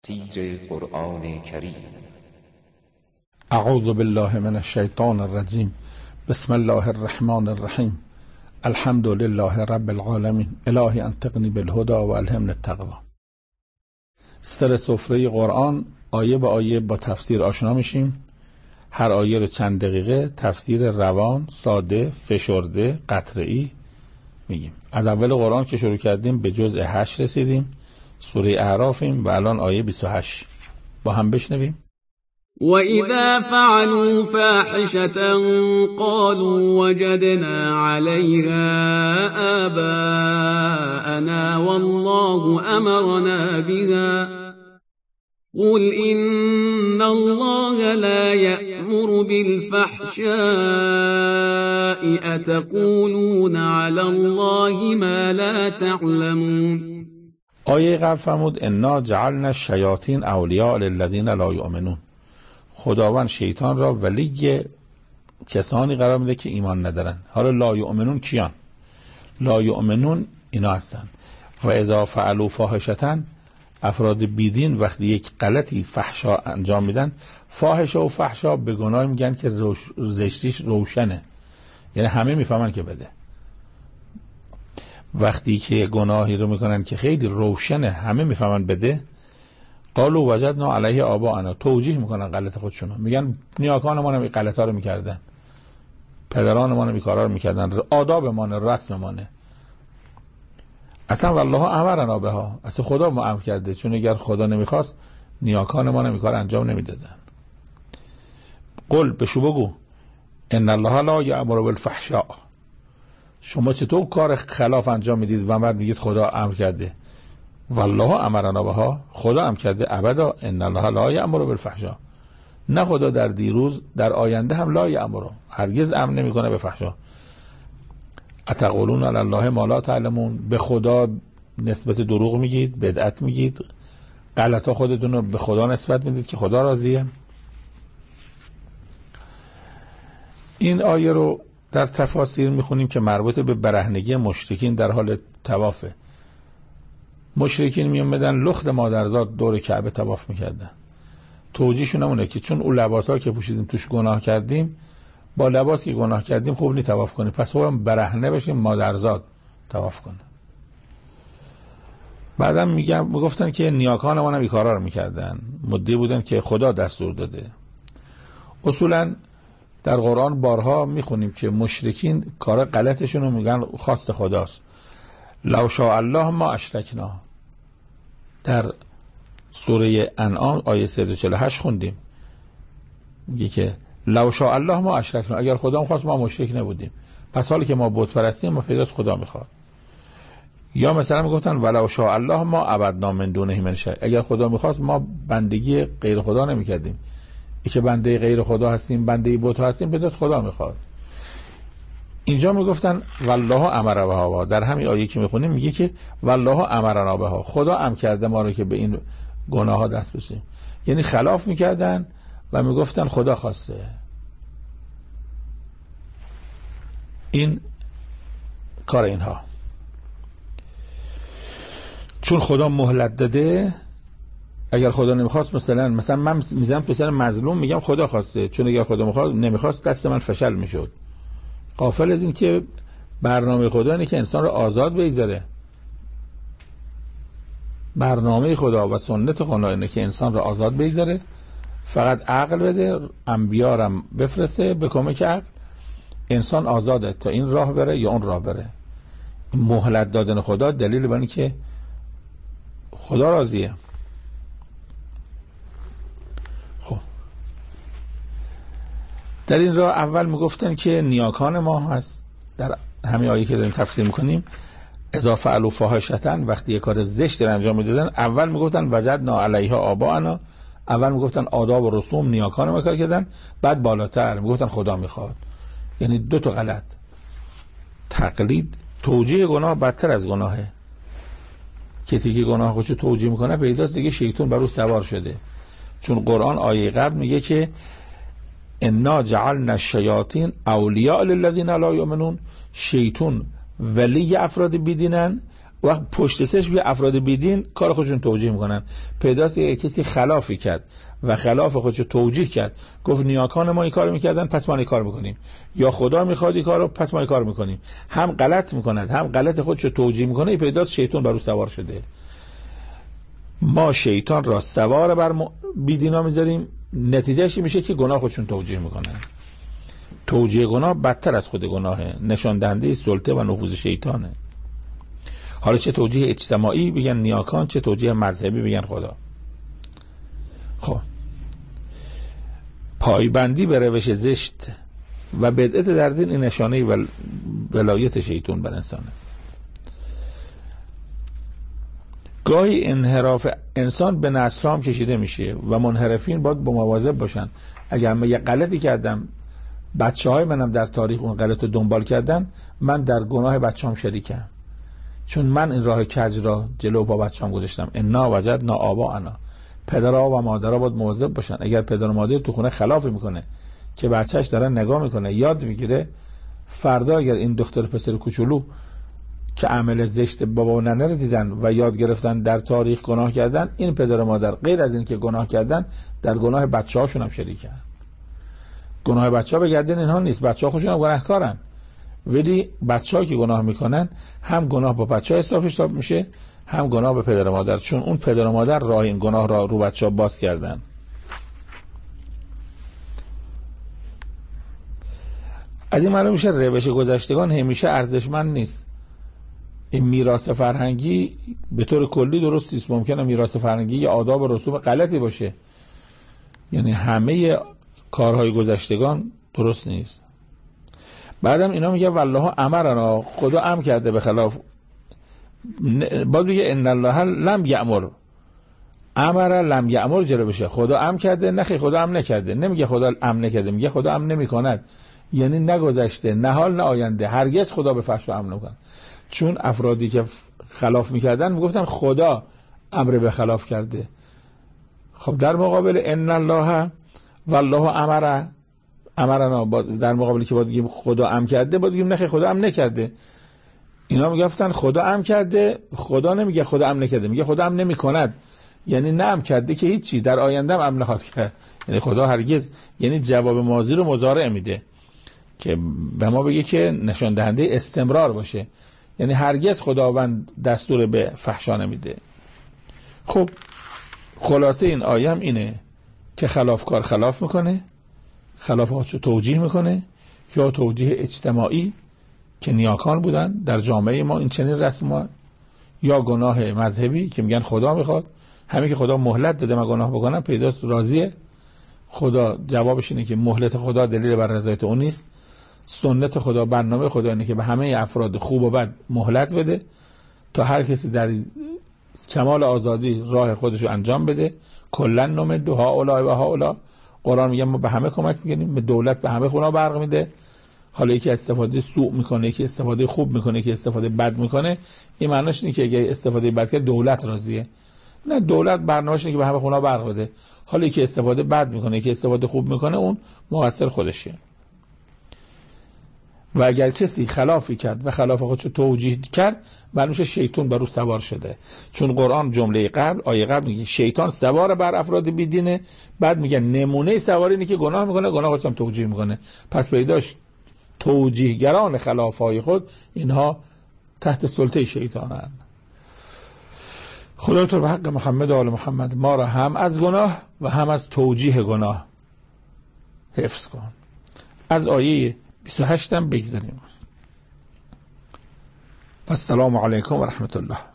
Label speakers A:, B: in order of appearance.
A: تفسیر قرآن کریم.
B: اعوذ بالله من الشیطان الرجیم. بسم الله الرحمن الرحیم. الحمد لله رب العالمین. الهی انطقنی بالهدى و الهمنی التقوی. سر سفره قرآن آیه به آیه با تفسیر آشنا میشیم. هر آیه رو چند دقیقه تفسیر روان، ساده، فشرده، قطعی میگیم. از اول قرآن که شروع کردیم به جزء 8 رسیدیم. سوره اعرافیم و الان آیه 28. با هم بشنویم.
C: وَإِذَا فَعَلُوا فَاحِشَةً قَالُوا وَجَدْنَا عَلَيْهَا آبَاءَنَا وَاللَّهُ أَمَرَنَا بِهَا قُلْ إِنَّ اللَّهَ لَا يَأْمُرُ بِالْفَحْشَاءِ أَتَقُولُونَ عَلَى اللَّهِ مَا لَا تَعْلَمُونَ.
B: آیه قبل فرمود انا جعلنا الشیاطین اولیاء للذین لا یؤمنون. خداوند شیطان را ولی کسانی قرار میده که ایمان ندارن. حالا لا یؤمنون کیان؟ لا یؤمنون اینا هستن. و اذا فعلوا فاحشة، افراد بیدین وقتی یک غلطی فحشا انجام میدن، فاحشه و فحشا به گناه میگن که زشتیش روشنه، یعنی همه میفهمن که بده. وقتی که گناهی رو میکنن که خیلی روشنه، همه میفهمن بده، قالوا وجدنا علیه آباءنا، توجیه میکنن غلط خودشونو، میگن نیاکان ما هم این غلطا رو میکردن، پدران ما هم این کارا رو میکردن، آداب ما نه، رسم ما نه. اصلا والله امرنا بها، اصلا خدا ما امر کرده، چون اگر خدا نمیخواست نیاکان ما هم این کار انجام نمیدادن. قل بشو بگو ان الله لا یأمر بالفحشاء، شما چطور کار خلاف انجام میدید و بعد میگید خدا امر کرده؟ والله امرنا بها، خدا امر کرده ابدا. ان الله لا یأمر بالفحشاء، نه خدا در دیروز در آینده هم لا یأمر، هرگز امر نمیکنه به فحشا. اتقولون علی الله ما لا تعلمون، به خدا نسبت دروغ میگید، بدعت میگید، غلطا خودتون رو به خدا نسبت میدید که خدا راضیه. این آیه رو در تفاسیر میخونیم که مربوط به برهنگی مشرکین در حال طوافه. مشرکین میومدن لخت مادرزاد دور کعبه طواف میکردن. توجیهشون همونه که چون اون لباسا که پوشیدیم توش گناه کردیم، با لباس که گناه کردیم خوب نی طواف کنیم، پس خوبم برهنه بشیم مادرزاد طواف کنه. بعدم میگفتن که نیاکان ما هم این کارا رو میکردن، مدعی بودن که خدا دستور داده. اصولا در قرآن بارها میخونیم که مشرکین کار غلطشون رو میگن خواست خداست. لو شاء الله ما اشرکنا، در سوره انعام آیه 348 خوندیم، میگه که لو شاء الله ما اشرکنا، اگر خدا میخواست ما مشرک نبودیم، پس حالی که ما بت پرستیم ما پیداست خدا میخواد. یا مثلا میگفتن ولو شاء الله ما عبدنا من دونه من شیء، اگر خدا میخواست ما بندگی غیر خدا نمیکردیم، ای که بنده غیر خدا هستیم، بنده بت هستیم، پیداست خدا میخواد. اینجا میگفتن والله امر بها، در همین آیه که میخونیم میگه که والله امرنا بها، خدا امر کرده ما رو که به این گناه ها دست بزنیم، یعنی خلاف میکردن و میگفتن خدا خواسته. این کار اینها، چون خدا مهلت داده، اگر خدا نمیخواست مثلا من میذارم تو سر مظلوم میگم خدا خواسته، چون اگر خدا نمیخواست دست من فشل میشد. غافل از این که برنامه خدا اینه که انسان رو آزاد بگذاره، برنامه خدا و سنت خدا اینه که انسان رو آزاد بگذاره، فقط عقل بده، انبیا رو بفرسته به کمک عقل، انسان آزاده تا این راه بره یا اون راه بره. مهلت دادن خدا دلیل بر اینه که خدا راضیه. خب در این راه اول میگفتن که نیاکان ما هست، در همین آیه که داریم تفسیر میکنیم، اذا فعلوا فاحشة، وقتی یک کار زشت رو انجام میدادن، اول میگفتن وجدنا علیها آباءنا، اول میگفتن آداب و رسوم نیاکان ما کار کردن، بعد بالاتر میگفتن خدا میخواد. یعنی دو تا غلط، تقلید، توجیه گناه بدتر از گناهه. کسی که گناه خودشو توجیه میکنه پیداست دیگه شیطان بر او سوار شده، چون قرآن آیه قبل میگه که انا جعلنا الشیاطین اولیاء للذین لا یؤمنون، شیطان ولی افراد بیدینن، وقت پشت سرش به افراد بیدین کار خودشون توجیه میکنن. پیداست کسی خلافی کرد و خلاف خودشو توجیه کرد، گفت نیاکان ما این کارو میکردن پس ما این کار میکنیم، یا خدا میخواد این کارو پس ما این کار میکنیم. هم غلط میکند هم غلط خودشو توجیه میکنه. پیداست شیطان بر او سوار شده. ما شیطان را سوار بر بیدینا میذاریم، نتیجهش میشه که گناه خودشون توجیه میکنن. توجیه گناه بدتر از خود گناهه، نشان دهنده سلطه و نفوذ شیطانه. حالا چه توجیه اجتماعی بگن نیاکان، چه توجیه مذهبی بگن خدا. خب پایبندی به روش زشت و بدعت در دین این نشانه ولایت شیطان بر انسان است. گاهی انحراف انسان به نسل هم کشیده میشه و منحرفین باید با مواظب باشن. اگر من یه غلطی کردم، بچه های منم در تاریخ اون غلط رو دنبال کردن، من در گناه بچه هم شریکم، چون من این راه کج را جلو با بچه هم گذاشتم. انا وجدنا آباءنا. پدرها و مادرها باید مواظب باشن. اگر پدر و مادر تو خونه خلافی میکنه که بچهش دارن نگاه میکنه، یاد میگیره، فردا اگر این دختر پسر کوچولو که عمل زشت بابا و ننه رو دیدن و یاد گرفتن در تاریخ گناه کردن، این پدر و مادر غیر از این که گناه کردن در گناه بچه هاشون هم شریکن. گناه بچه ها به گردن اینها نیست، بچه ها خودشون هم گناهکارن، ولی بچه ها که گناه میکنن هم گناه با بچه ها حساب میشه، هم گناه به پدر و مادر، چون اون پدر و مادر راه این گناه را رو بچه ها باز کردن. از این معلوم میشه روش گذشتگان همیشه ارزشمند نیست. این میراث فرهنگی به طور کلی درست نیست. ممکنه میراث فرهنگی یا آداب و رسوم غلطی باشه، یعنی همه کارهای گذشتگان درست نیست. بعدم اینا میگه والله امرنا، خدا امر کرده به خلاف. بعد میگه ان الله لم یأمر، امر لم یأمر جلو بشه. خدا امر کرده، نه خدا امر نکرده. نمیگه خدا امر نکرده، میگه خدا امر نمیکند، یعنی نگذشته، نه حال نه آینده. هرگز خدا به فحش و امر نمیکنه. چون افرادی که خلاف میکردن میگفتن خدا امر به خلاف کرده. خب در مقابل ان الله والله امرنا، در مقابلی که باید بگیم خدا امر کرده، باید بگیم نه خدا امر نکرده. اینا میگفتن خدا امر کرده، خدا نمیگه خدا امر نکرده، میگه خدا امر نمیکند، یعنی نه امر کرده که هیچی، در آینده هم امر نخواهد کرد. یعنی خدا هرگز، یعنی جواب ماضی رو مضارع میده که به ما بگه که نشان دهنده استمرار باشه، یعنی هرگز خداوند دستور به فحشا نمیده. خب خلاصه این آیه هم اینه که خلافکار خلاف میکنه، خلاف خودشو توجیه میکنه، یا توجیه اجتماعی که نیاکان بودن در جامعه ما این چنین رسما، یا گناه مذهبی که میگن خدا میخواد، همین که خدا مهلت داده من گناه بکنم، پیداست راضیه. خدا جوابش اینه که مهلت خدا دلیل بر رضایت اون نیست. سنت خدا، برنامه خدا اینه که به همه افراد خوب و بد مهلت بده تا هر کسی در کمال آزادی راه خودشو انجام بده. کلا نمد هؤلاء و هؤلاء. قرآن میگه ما به همه کمک میکنیم، به دولت به همه خونا برق میده. حالا یکی استفاده سوء میکنه، یکی استفاده خوب میکنه، یکی استفاده بد میکنه، این معناش اینه که اگه استفاده بد کرد دولت راضیه. نه، دولت برنامه‌اش اینه که به همه خونا برق بده. حالا یکی استفاده بد میکنه، یکی استفاده خوب میکنه، اون مقصر خودشه. و اگر کسی خلافی کرد و خلاف خودشو توجیه کرد، معلومه شیطان بر او سوار شده. چون قرآن جمله قبل، آیه قبل میگه شیطان سوار بر افراد بیدینه، بعد میگه نمونه سوار اینه که گناه میکنه، گناه خودش هم توجیه میکنه. پس پیداش توجیهگران خلافای خود اینها تحت سلطه شیطانن. خدا تو به حق محمد و آل محمد ما را هم از گناه و هم از توجیه گناه حفظ کن. از آیه 28 هم بگذاریم. السلام علیکم و رحمت الله.